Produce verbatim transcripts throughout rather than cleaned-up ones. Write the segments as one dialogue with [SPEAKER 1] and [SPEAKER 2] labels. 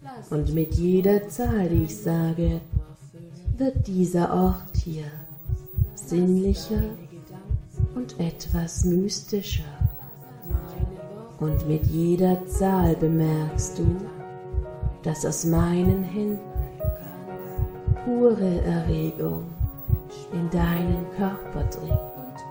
[SPEAKER 1] Und mit jeder Zahl, die ich sage, wird dieser Ort hier sinnlicher und etwas mystischer. Und mit jeder Zahl bemerkst du, dass aus meinen Händen pure Erregung in deinen Körper dringt.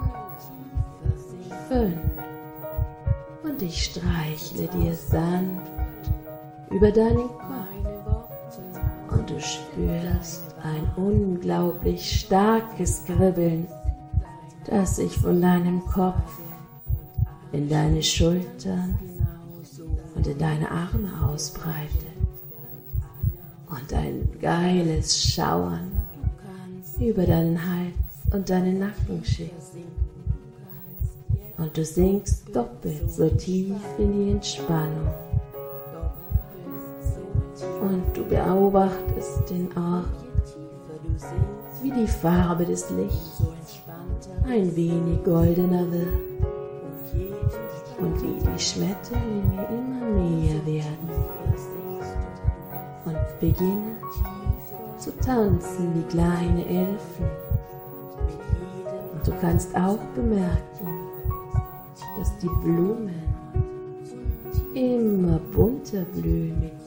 [SPEAKER 1] Fünf. Und ich streichle dir sanft über deinen Kopf und du spürst ein unglaublich starkes Kribbeln, das sich von deinem Kopf in deine Schultern und in deine Arme ausbreitet und ein geiles Schauern über deinen Hals und deinen Nacken schickt. Und du sinkst doppelt so tief in die Entspannung. Und du beobachtest den Ort, wie die Farbe des Lichts ein wenig goldener wird und wie die Schmetterlinge immer mehr werden und beginnen zu tanzen wie kleine Elfen. Und du kannst auch bemerken, dass die Blumen immer bunter blühen